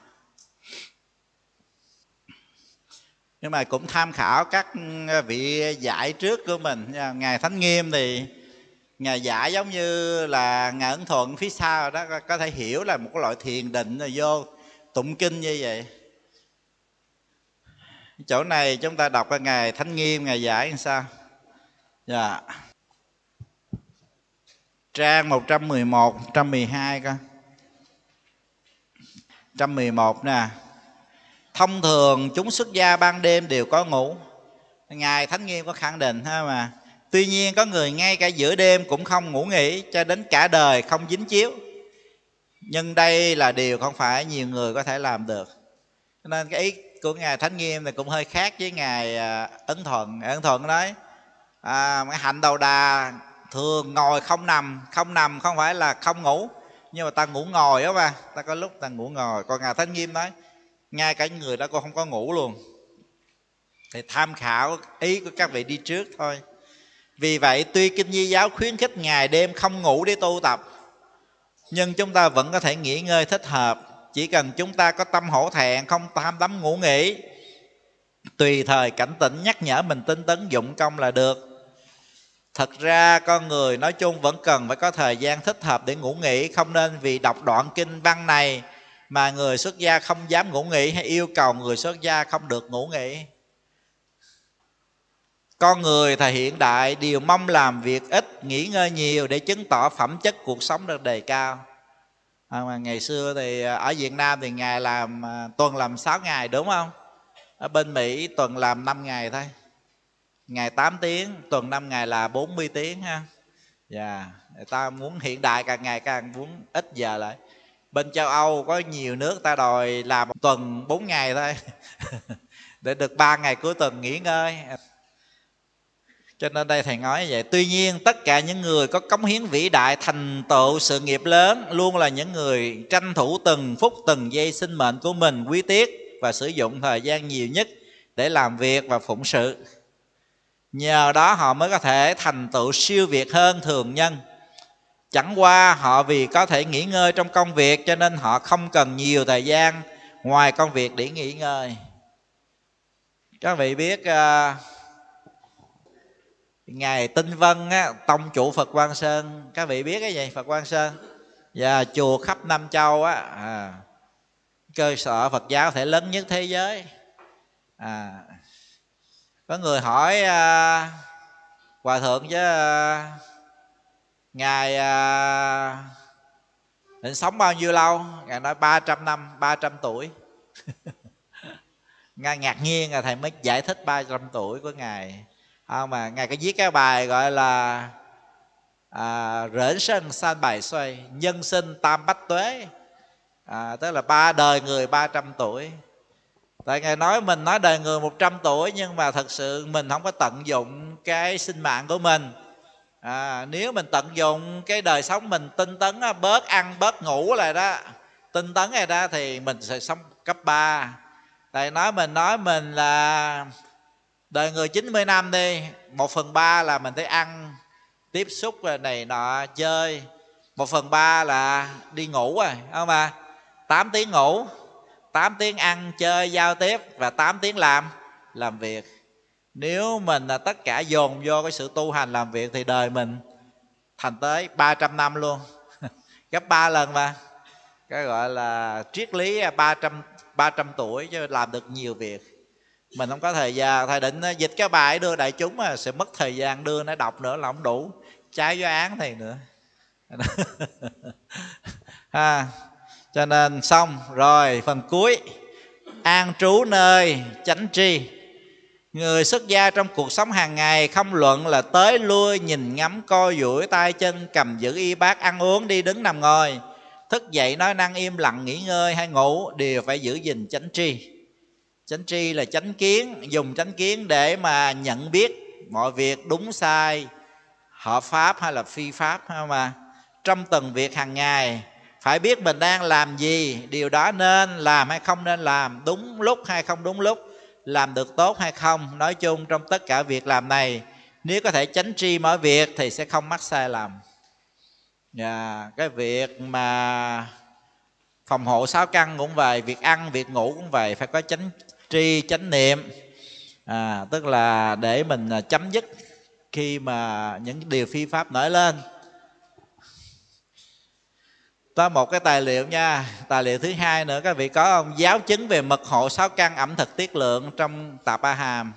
Nhưng mà cũng tham khảo các vị dạy trước của mình. Ngài Thánh Nghiêm thì Ngài dạy giống như là Ngài Ấn Thuận phía sau đó, có thể hiểu là một cái loại thiền định rồi vô tụng kinh như vậy. Chỗ này chúng ta đọc cái Ngài Thánh Nghiêm, Ngài giải làm sao? Dạ. Trang một trăm mười một, một trăm mười hai coi. một trăm mười một nè. Thông thường chúng xuất gia ban đêm đều có ngủ. Ngài Thánh Nghiêm có khẳng định ha mà. Tuy nhiên có người ngay cả giữa đêm cũng không ngủ nghỉ, cho đến cả đời không dính chiếu. Nhưng đây là điều không phải nhiều người có thể làm được. Cho nên cái ý của Ngài Thánh Nghiêm này cũng hơi khác với Ngài Ấn Thuận. Ấn Thuận nói à, cái hạnh đầu đà thường ngồi không nằm. Không nằm không phải là không ngủ, nhưng mà ta ngủ ngồi đó mà. Ta có lúc ta ngủ ngồi. Còn Ngài Thánh Nghiêm nói ngay cả người đó cô không có ngủ luôn. Thì tham khảo ý của các vị đi trước thôi. Vì vậy tuy Kinh Di giáo khuyến khích ngày đêm không ngủ để tu tập, nhưng chúng ta vẫn có thể nghỉ ngơi thích hợp. Chỉ cần chúng ta có tâm hổ thẹn, không tham đắm ngủ nghỉ, tùy thời cảnh tỉnh nhắc nhở mình tinh tấn dụng công là được. Thật ra con người nói chung vẫn cần phải có thời gian thích hợp để ngủ nghỉ. Không nên vì đọc đoạn kinh văn này mà người xuất gia không dám ngủ nghỉ, hay yêu cầu người xuất gia không được ngủ nghỉ. Con người thời hiện đại đều mong làm việc ít, nghỉ ngơi nhiều để chứng tỏ phẩm chất cuộc sống được đề cao. À, mà ngày xưa thì ở Việt Nam thì ngày làm tuần làm sáu ngày đúng không? Ở bên Mỹ tuần làm năm ngày thôi, ngày tám tiếng, tuần năm ngày là bốn mươi tiếng ha. Dạ, yeah. Người ta muốn hiện đại càng ngày càng muốn ít giờ lại. Bên châu Âu có nhiều nước ta đòi làm tuần bốn ngày thôi để được ba ngày cuối tuần nghỉ ngơi. Cho nên đây thầy nói vậy. Tuy nhiên tất cả những người có cống hiến vĩ đại, thành tựu sự nghiệp lớn, luôn là những người tranh thủ từng phút từng giây sinh mệnh của mình quý tiếc và sử dụng thời gian nhiều nhất để làm việc và phụng sự. Nhờ đó họ mới có thể thành tựu siêu việt hơn thường nhân. Chẳng qua họ vì có thể nghỉ ngơi trong công việc, cho nên họ không cần nhiều thời gian ngoài công việc để nghỉ ngơi. Các vị biết uh, Ngài Tinh Vân á, tông chủ Phật Quang Sơn, các vị biết cái gì Phật Quang Sơn? Và chùa khắp Nam Châu á, à, cơ sở Phật giáo thể lớn nhất thế giới. À, có người hỏi à, hòa thượng chứ à, ngài à, định sống bao nhiêu lâu? Ngài nói ba trăm năm, ba trăm tuổi. Ngài ngạc nhiên là thầy mới giải thích ba trăm tuổi của ngài. À, mà ngài có viết cái bài gọi là à, rễn sân san bài xoay, nhân sinh tam bách tuế, à, tức là ba đời người ba trăm tuổi. Tại ngài nói mình nói đời người một trăm tuổi, nhưng mà thật sự mình không có tận dụng cái sinh mạng của mình. À, nếu mình tận dụng cái đời sống mình tinh tấn, bớt ăn bớt ngủ lại đó, tinh tấn này đó, thì mình sẽ sống cấp ba. Tại nói mình nói mình là đời người chín mươi năm đi, một phần ba là mình thấy ăn tiếp xúc này nọ chơi, một phần ba là đi ngủ rồi, không mà tám tiếng ngủ, tám tiếng ăn chơi giao tiếp và tám tiếng làm làm việc. Nếu mình là tất cả dồn vô cái sự tu hành làm việc thì đời mình thành tới ba trăm năm luôn gấp ba lần mà. Cái gọi là triết lý ba trăm tuổi chứ làm được nhiều việc. Mình không có thời gian. Thầy định dịch cái bài đưa đại chúng mà sẽ mất thời gian đưa nó đọc nữa là không đủ, trái với án thầy nữa ha. Cho nên xong rồi phần cuối, an trú nơi chánh tri. Người xuất gia trong cuộc sống hàng ngày, không luận là tới lui, nhìn ngắm, coi duỗi tay chân, cầm giữ y bát, ăn uống, đi đứng nằm ngồi, thức dậy nói năng, im lặng, nghỉ ngơi hay ngủ, đều phải giữ gìn chánh tri. Chánh tri là chánh kiến, dùng chánh kiến để mà nhận biết mọi việc đúng sai, hợp pháp hay là phi pháp. Mà trong từng việc hàng ngày phải biết mình đang làm gì, điều đó nên làm hay không nên làm, đúng lúc hay không đúng lúc, làm được tốt hay không. Nói chung trong tất cả việc làm này, nếu có thể chánh tri mọi việc thì sẽ không mắc sai lầm. Yeah, cái việc mà phòng hộ sáu căn cũng vậy, việc ăn, việc ngủ cũng vậy, phải có chánh tri, chánh niệm, à, tức là để mình chấm dứt khi mà những điều phi pháp nổi lên. Có một cái tài liệu nha. Tài liệu thứ hai nữa các vị có không? Giáo chứng về mật hộ sáu căn ẩm thực tiết lượng trong Tạp A Hàm.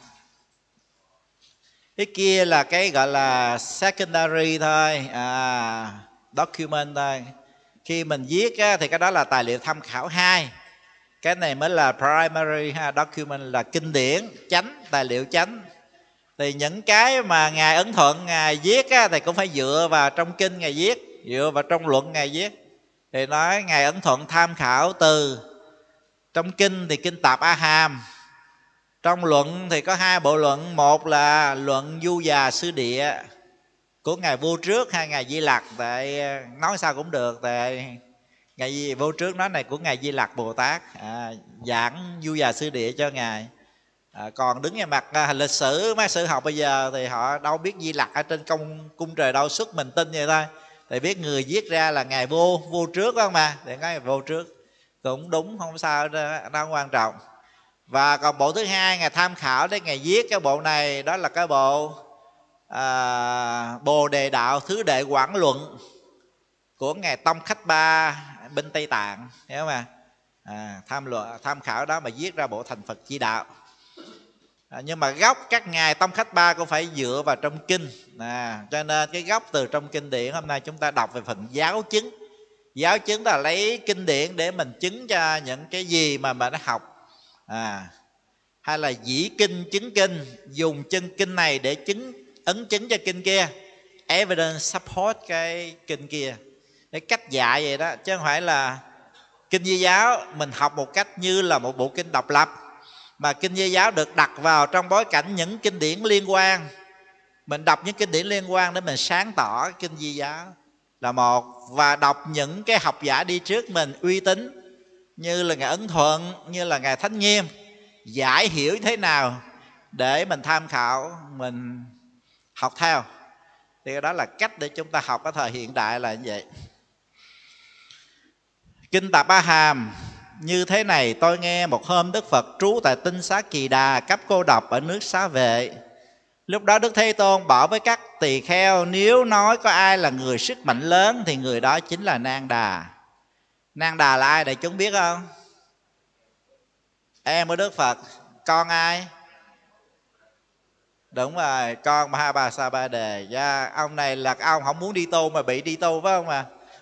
Cái kia là cái gọi là secondary thôi, à, document thôi. Khi mình viết á, thì cái đó là tài liệu tham khảo hai. Cái này mới là primary ha, document là kinh điển chánh, tài liệu chánh. Thì những cái mà Ngài Ấn Thuận Ngài viết á, thì cũng phải dựa vào trong kinh Ngài viết, dựa vào trong luận Ngài viết. Thì nói Ngài Ấn Thuận tham khảo từ trong kinh thì kinh Tạp A Hàm. Trong luận thì có hai bộ luận. Một là luận Du Già Sư Địa của Ngài Vô Trước hay Ngài Di Lặc. Tại nói sao cũng được, tại Ngài Vô Trước nói này của Ngài Di Lặc Bồ Tát, à, giảng Du Già Sư Địa cho Ngài. À, còn đứng về mặt à, lịch sử, mấy sử học bây giờ thì họ đâu biết Di Lặc ở trên công cung trời đâu, xuất mình tin vậy thôi. Thì biết người viết ra là Ngài Vô Vô Trước đó mà, thì nói Vô Trước cũng đúng, không sao đó, nó không quan trọng. Và còn bộ thứ hai Ngài tham khảo để Ngài viết cái bộ này, đó là cái bộ à, Bồ Đề Đạo Thứ Đệ Quảng Luận của Ngài Tông Khách Ba bên Tây Tạng, hiểu không ạ? À, tham luận tham khảo đó mà viết ra bộ Thành Phật Chi Đạo. À, nhưng mà gốc các ngài Tông Khách Ba cũng phải dựa vào trong kinh, à, cho nên cái gốc từ trong kinh điển hôm nay chúng ta đọc về phần giáo chứng. Giáo chứng là lấy kinh điển để mình chứng cho những cái gì mà mình đã học, à, hay là dĩ kinh chứng kinh, dùng chân kinh này để chứng ấn chứng cho kinh kia, evidence support cái kinh kia. Cái cách dạy vậy đó, chứ không phải là kinh Di giáo mình học một cách như là một bộ kinh độc lập, mà kinh Di giáo được đặt vào trong bối cảnh những kinh điển liên quan. Mình đọc những kinh điển liên quan để mình sáng tỏ kinh Di giáo là một, và đọc những cái học giả đi trước mình uy tín như là Ngài Ấn Thuận, như là Ngài Thánh Nghiêm, giải hiểu thế nào để mình tham khảo, mình học theo. Thì đó là cách để chúng ta học ở thời hiện đại là như vậy. Kinh Tạp A Hàm như thế này: tôi nghe một hôm Đức Phật trú tại tinh xá Kỳ Đà, cấp cô độc ở nước Xá Vệ. Lúc đó Đức Thế Tôn bảo với các tỳ kheo, nếu nói có ai là người sức mạnh lớn thì người đó chính là Nang Đà. Nang Đà là ai để chúng biết không? Em của Đức Phật. Con ai? Đúng rồi, con Mahabharata Đề. Yeah, ông này là ông không muốn đi tu mà bị đi tu phải không à?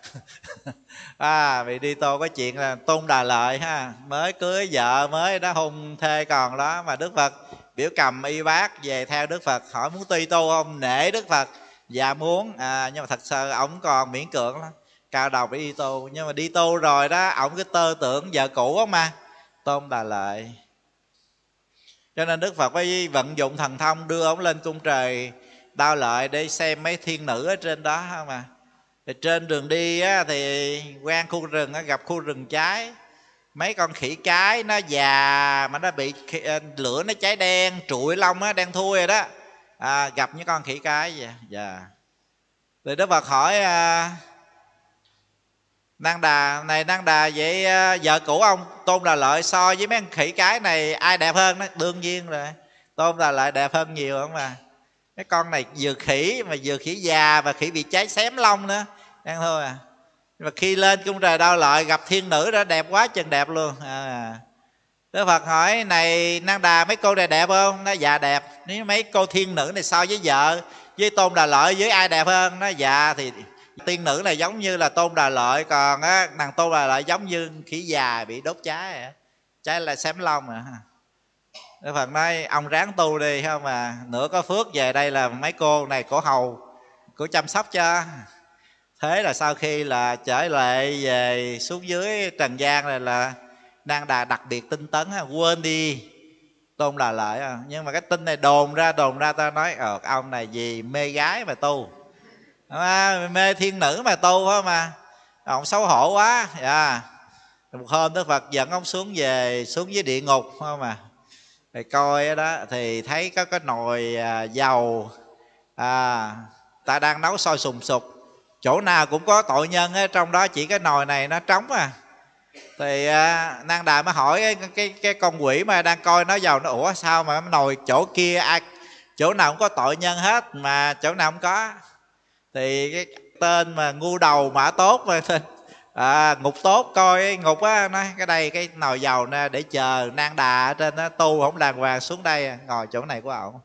À, bị đi tu có chuyện là Tôn Đà Lợi ha, mới cưới vợ mới đó, hôn thê còn đó, mà Đức Phật biểu cầm y bát về theo Đức Phật, hỏi muốn đi tu không, nể Đức Phật, dạ muốn, à, nhưng mà thật sự ổng còn miễn cưỡng lắm, cao đầu để đi tu. Nhưng mà đi tu rồi đó, ổng cứ tơ tưởng vợ cũ á mà, Tôn Đà Lợi. Cho nên Đức Phật phải vận dụng thần thông đưa ổng lên cung trời Đao Lợi để xem mấy thiên nữ ở trên đó không mà. Thì trên đường đi á, thì quen khu rừng á, gặp khu rừng cháy, mấy con khỉ cái nó già mà nó bị lửa nó cháy đen, trụi lông á, đen thui rồi đó, à, gặp những con khỉ cái vậy. Dạ. Thì Đức Phật hỏi à, Nang Đà này, Nang Đà vậy à, vợ cũ ông Tôn Đà Lợi so với mấy con khỉ cái này ai đẹp hơn? Đó đương nhiên rồi, Tôn Đà Lợi đẹp hơn nhiều không mà. Cái con này vừa khỉ mà vừa khỉ già và khỉ bị cháy xém lông nữa, đang thôi à. Nhưng mà khi lên cung trời Đao Lợi gặp thiên nữ đó đẹp quá chừng đẹp luôn. À, Đức Phật hỏi này Nang Đà, mấy cô này đẹp không? Nó dạ đẹp. Nếu mấy cô thiên nữ này so với vợ với Tôn Đà Lợi với ai đẹp hơn? Nó dạ thì tiên nữ này giống như là Tôn Đà Lợi, còn á, nàng Tôn Đà Lợi giống như khỉ già bị đốt cháy à. Cháy là xém lông à. Đức Phật nói ông ráng tu đi không mà, nữa có phước về đây là mấy cô này cổ hầu, cổ chăm sóc cho. Thế là sau khi là trở lại về xuống dưới trần gian này là Nang Đà đặc biệt tinh tấn, quên đi Tôn Đà Lợi. Nhưng mà cái tin này đồn ra đồn ra ta nói ờ, ông này gì mê gái mà tu, à, mê thiên nữ mà tu thôi mà, ông xấu hổ quá. Yeah. Một hôm Đức Phật dẫn ông xuống về xuống dưới địa ngục không mà, thì coi đó thì thấy có cái nồi à, dầu, à, ta đang nấu sôi sùng sục, chỗ nào cũng có tội nhân á, trong đó chỉ cái nồi này nó trống à. Thì à, Nang Đà mới hỏi cái, cái cái con quỷ mà đang coi nó dầu, nó ủa sao mà nồi chỗ kia ai, chỗ nào cũng có tội nhân hết mà chỗ nào không có. Thì cái tên mà ngu đầu mã tốt mà À, ngục tốt coi ngục á, nói cái đây cái nồi dầu nè để chờ Nang Đà ở trên đó, tu không đàng hoàng xuống đây ngồi chỗ này của ổng.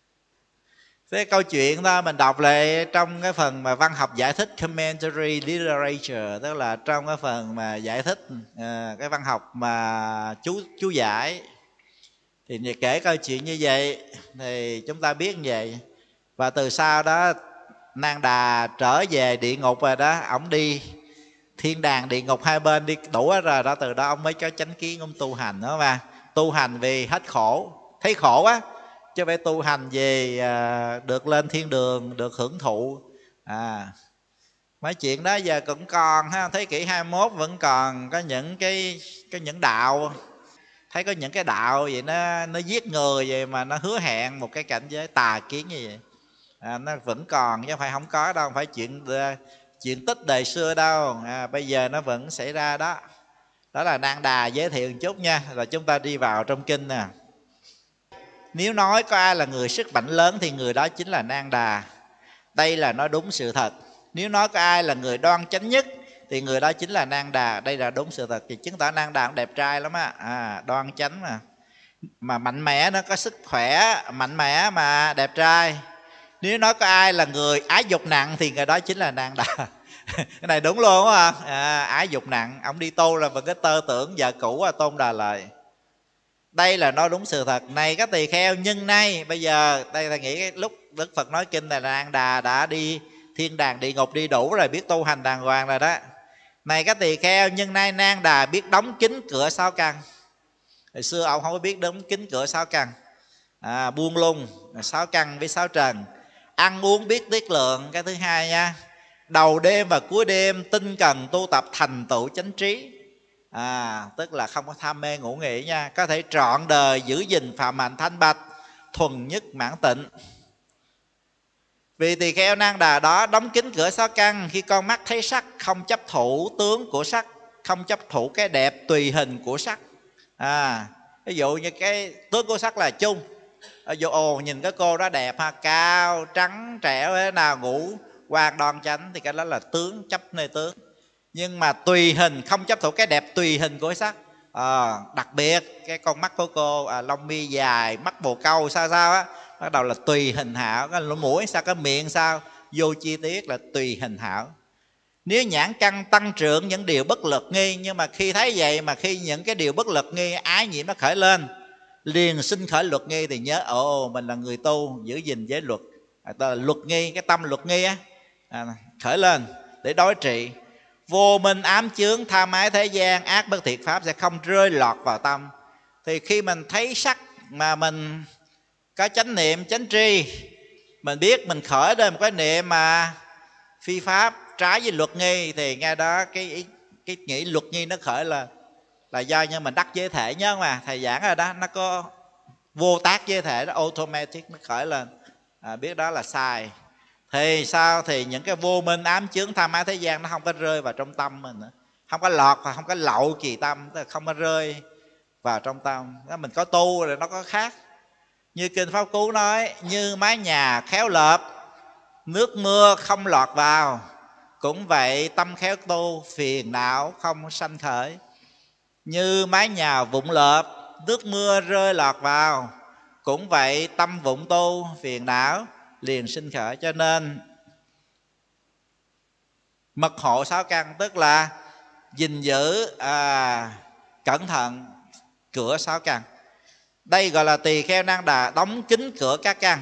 Thế câu chuyện đó mình đọc lại trong cái phần mà văn học giải thích commentary literature, tức là trong cái phần mà giải thích à, cái văn học mà chú chú giải, thì kể câu chuyện như vậy thì chúng ta biết như vậy. Và từ sau đó Nang Đà trở về địa ngục rồi đó, ổng đi thiên đàng địa ngục hai bên đi đủ hết rồi đó, từ đó ông mới có chánh kiến ông tu hành đó mà. Tu hành vì hết khổ, thấy khổ á, chứ phải tu hành về à, được lên thiên đường, được hưởng thụ. À, mấy chuyện đó giờ cũng còn ha, thế kỷ hai mươi mốt vẫn còn có những cái cái những đạo, thấy có những cái đạo vậy nó nó giết người vậy mà nó hứa hẹn một cái cảnh giới tà kiến như vậy. À, nó vẫn còn chứ không phải không có đâu, không phải chuyện chuyện tích đời xưa đâu. À, bây giờ nó vẫn xảy ra đó. Đó là Nang Đà giới thiệu một chút nha, rồi chúng ta đi vào trong kinh nè. Nếu nói có ai là người sức mạnh lớn thì người đó chính là Nang Đà. Đây là nói đúng sự thật. Nếu nói có ai là người đoan chánh nhất thì người đó chính là Nang Đà. Đây là đúng sự thật. Thì chứng tỏ Nang Đà cũng đẹp trai lắm á. À, đoan chánh mà mà mạnh mẽ, nó có sức khỏe mạnh mẽ mà đẹp trai. Nếu nói có ai là người ái dục nặng thì người đó chính là Nang Đà. Cái này đúng luôn á. À, ái dục nặng, ông đi tu là bằng cái tơ tưởng vợ cũ à, Tôn Đà Lợi. Đây là nói đúng sự thật. Này các tỳ kheo, nhưng nay bây giờ đây là nghĩ lúc Đức Phật nói kinh là Nang Đà đã đi thiên đàng địa ngục đi đủ rồi, biết tu hành đàng hoàng rồi đó. Này các tỳ kheo, nhưng nay Nang Đà biết đóng kín cửa sáu căn. Hồi xưa ông không có biết đóng kín cửa sáu căn. À, buông lung sáu căn với sáu trần. Ăn uống biết tiết lượng. Cái thứ hai nha, đầu đêm và cuối đêm tinh cần tu tập thành tựu chánh trí. À, tức là không có tham mê ngủ nghỉ nha. Có thể trọn đời giữ gìn phạm hạnh thanh bạch, thuần nhất mãn tịnh. Vì tỳ kheo Nang Đà đó đóng kín cửa sáu căn. Khi con mắt thấy sắc, không chấp thủ tướng của sắc, không chấp thủ cái đẹp tùy hình của sắc. À, ví dụ như cái tướng của sắc là chung. Ví dụ ồ nhìn cái cô đó đẹp ha, cao trắng trẻo thế nào, ngủ quan đoan chánh, thì cái đó là tướng, chấp nơi tướng. Nhưng mà tùy hình, không chấp thủ cái đẹp tùy hình của sắc. À, đặc biệt cái con mắt của cô à, lông mi dài, mắt bồ câu sao sao á, bắt đầu là tùy hình hảo. Cái lỗ mũi sao, cái miệng sao, vô chi tiết là tùy hình hảo. Nếu nhãn căn tăng trưởng những điều bất lực nghi, nhưng mà khi thấy vậy mà khi những cái điều bất lực nghi, ái nhiễm nó khởi lên, liền sinh khởi luật nghi, thì nhớ ồ mình là người tu giữ gìn giới luật. À, là luật nghi, cái tâm luật nghi á, à, khởi lên để đối trị. Vô minh ám chướng tham ái thế gian, ác bất thiện pháp sẽ không rơi lọt vào tâm. Thì khi mình thấy sắc mà mình có chánh niệm chánh tri, mình biết mình khởi lên một cái niệm mà phi pháp trái với luật nghi, thì ngay đó cái cái nghĩ luật nghi nó khởi lên là do như mình đắc giới thể. Nhớ mà thầy giảng rồi đó, nó có vô tác giới thể, nó automatic nó khởi lên. À, biết đó là sai. Thì sao? Thì những cái vô minh ám chướng tham ái thế gian nó không có rơi vào trong tâm mình nữa, không có lọt và không có lậu kỳ tâm, tức là không có rơi vào trong tâm. Đó, mình có tu rồi nó có khác. Như kinh Pháp Cú nói, như mái nhà khéo lợp, nước mưa không lọt vào. Cũng vậy tâm khéo tu, phiền não không sanh khởi. Như mái nhà vụng lợp, nước mưa rơi lọt vào. Cũng vậy tâm vụng tu, phiền não liền sinh khởi. Cho nên mật hộ sáu căn, tức là gìn giữ à, cẩn thận cửa sáu căn. Đây gọi là tỳ kheo Nang Đà đóng kín cửa các căn.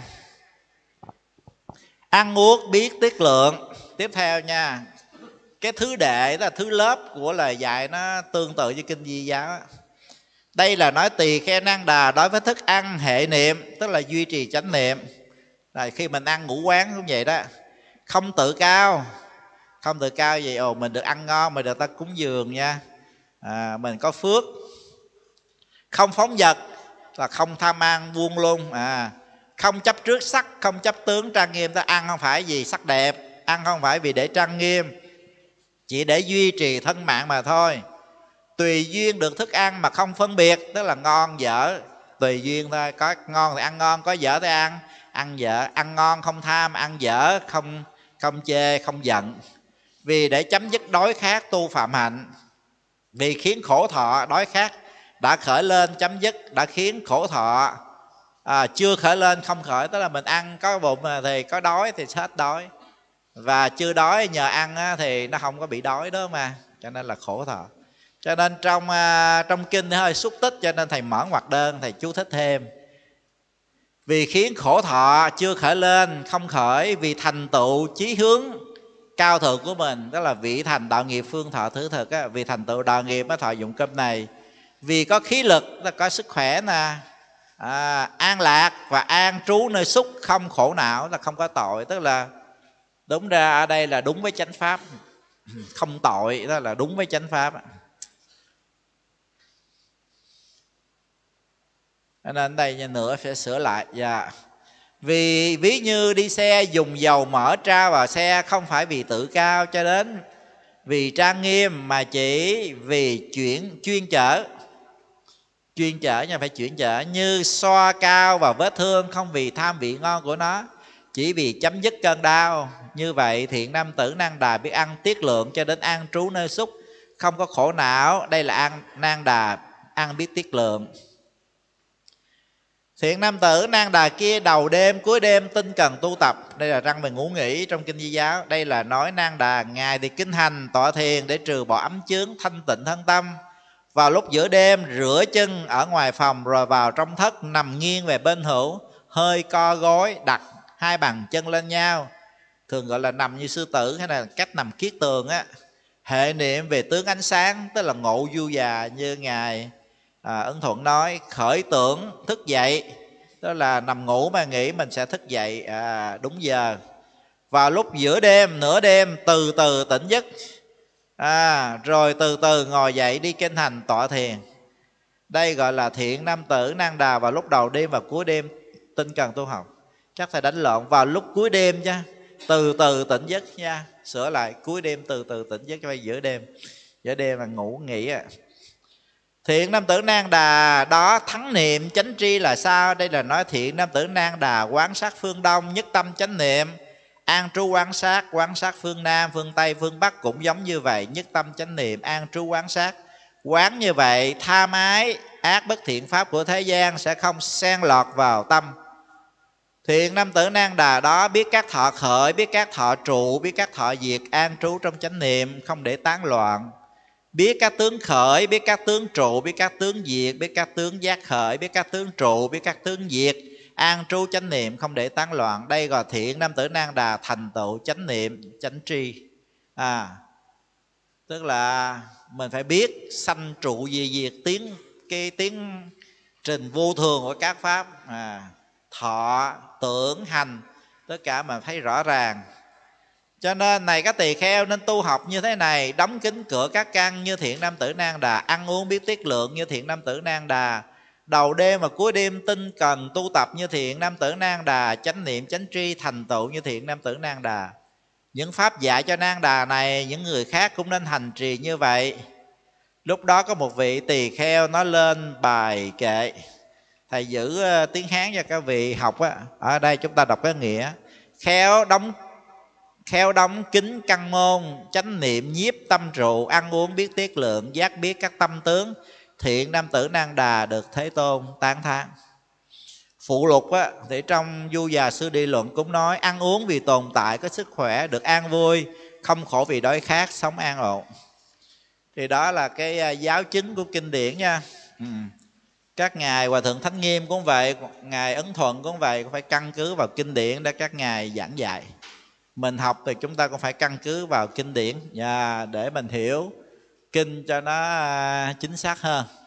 Ăn uống biết tiết lượng. Tiếp theo nha, cái thứ đệ đó là thứ lớp của lời dạy, nó tương tự với kinh Di Giáo. Đây là nói tỳ kheo Nang Đà đối với thức ăn hệ niệm, tức là duy trì chánh niệm. Là khi mình ăn ngũ quán cũng vậy đó, không tự cao. Không tự cao vậy ồ mình được ăn ngon, mình được ta cúng dường nha, à, mình có phước. Không phóng dật là không tham ăn buông lung. À, không chấp trước sắc, không chấp tướng trang nghiêm. Ta ăn không phải vì sắc đẹp, ăn không phải vì để trang nghiêm, chỉ để duy trì thân mạng mà thôi. Tùy duyên được thức ăn mà không phân biệt, tức là ngon dở tùy duyên thôi. Có ngon thì ăn ngon, có dở thì ăn ăn dở. Ăn ngon không tham, ăn dở không không chê, không giận. vì để chấm dứt đói khát tu phạm hạnh, vì khiến khổ thọ đói khát đã khởi lên chấm dứt, đã khiến khổ thọ à, chưa khởi lên không khởi, tức là mình ăn có bụng thì có đói thì hết đói, và chưa đói nhờ ăn thì nó không có bị đói đó mà, cho nên là khổ thọ. Cho nên trong trong kinh hơi xúc tích, cho nên thầy mở ngoặc đơn, thầy chú thích thêm: vì khiến khổ thọ chưa khởi lên không khởi, vì thành tựu chí hướng cao thượng của mình, tức là vị thành đạo nghiệp phương thọ thứ thực á, vì thành tựu đạo nghiệp mới thọ dụng cơm này, vì có khí lực, là có sức khỏe nè, à, an lạc và an trú nơi xúc, không khổ não, là không có tội. Tức là đúng ra ở đây là đúng với chánh pháp, không tội, đó là đúng với chánh pháp. Cho nên đây nữa phải sửa lại. Dạ. Vì ví như đi xe dùng dầu mỡ tra vào xe, không phải vì tự cao cho đến vì trang nghiêm, mà chỉ vì chuyển chuyên chở, chuyên chở nha, phải chuyển chở. Như xoa cao vào vết thương, không vì tham vị ngon của nó, chỉ vì chấm dứt cơn đau. Như vậy thiện nam tử Nan Đà biết ăn tiết lượng cho đến an trú nơi xúc, không có khổ não. Đây là ăn Nan Đà ăn biết tiết lượng. Thiện nam tử Nan Đà kia đầu đêm cuối đêm tinh cần tu tập. Đây là răng về ngủ nghỉ trong kinh Di Giáo. Đây là nói Nan Đà ngài thì kinh hành tọa thiền để trừ bỏ ấm chướng, thanh tịnh thân tâm. Vào lúc giữa đêm rửa chân ở ngoài phòng, rồi vào trong thất nằm nghiêng về bên hữu, hơi co gối, đặt hai bàn chân lên nhau, thường gọi là nằm như sư tử, hay là cách nằm kiết tường á. Hệ niệm về tướng ánh sáng, tức là ngộ du già, như ngài à, Ân Thuận nói. Khởi tưởng thức dậy, tức là nằm ngủ mà nghĩ mình sẽ thức dậy à, đúng giờ. Vào lúc giữa đêm, nửa đêm từ từ tỉnh giấc, à, rồi từ từ ngồi dậy đi kinh hành tọa thiền. Đây gọi là thiện nam tử Nan Đà vào lúc đầu đêm và cuối đêm tinh cần tu học. Chắc phải đánh lộn, vào lúc cuối đêm chứ, từ từ tỉnh giấc nha, sửa lại cuối đêm từ từ tỉnh giấc, cho phải giữa đêm. Giữa đêm là ngủ nghỉ à. Thiện nam tử Nan Đà đó thắng niệm chánh tri là sao? Đây là nói thiện nam tử Nan Đà quán sát phương Đông, nhất tâm chánh niệm, an trú quan sát, quan sát phương Nam, phương Tây, phương Bắc cũng giống như vậy, nhất tâm chánh niệm, an trú quan sát. Quán như vậy, tha mái ác bất thiện pháp của thế gian sẽ không xen lọt vào tâm. Thiện nam tử Nan Đà đó biết các thọ khởi, biết các thọ trụ, biết các thọ diệt, an trú trong chánh niệm, không để tán loạn. Biết các tướng khởi, biết các tướng trụ, biết các tướng diệt, biết các tướng giác khởi, biết các tướng trụ, biết các tướng diệt, an trú chánh niệm, không để tán loạn. Đây gọi thiện nam tử Nan Đà thành tựu chánh niệm, chánh tri. À, tức là mình phải biết sanh trụ diệt diệt, tiếng cái tiến trình vô thường của các pháp, à, thọ, tưởng, hành, tất cả mình thấy rõ ràng. Cho nên này các tỳ kheo nên tu học như thế này: đóng kín cửa các căn như thiện nam tử Nan Đà, ăn uống biết tiết lượng như thiện nam tử Nan Đà, đầu đêm và cuối đêm tinh cần tu tập như thiện nam tử Nan Đà, chánh niệm chánh tri thành tựu như thiện nam tử Nan Đà. Những pháp dạy cho Nan Đà này, những người khác cũng nên hành trì như vậy. Lúc đó có một vị tỳ kheo nói lên bài kệ. Thầy giữ tiếng Hán cho các vị học á. Ở đây chúng ta đọc cái nghĩa: khéo đóng khéo đóng kính căn môn, chánh niệm nhiếp tâm trụ, ăn uống biết tiết lượng, giác biết các tâm tướng, thiện nam tử Nan Đà được Thế Tôn tán thán. Phụ lục á, thì trong Du Già Sư Đi Luận cũng nói: ăn uống vì tồn tại có sức khỏe, được an vui, không khổ vì đói khát, sống an ổn. Thì đó là cái giáo chứng của kinh điển nha. ừ. Các ngài Hòa Thượng Thánh Nghiêm cũng vậy, ngài Ấn Thuận cũng vậy, cũng phải căn cứ vào kinh điển để các ngài giảng dạy. Mình học thì chúng ta cũng phải căn cứ vào kinh điển, và để mình hiểu kinh cho nó chính xác hơn.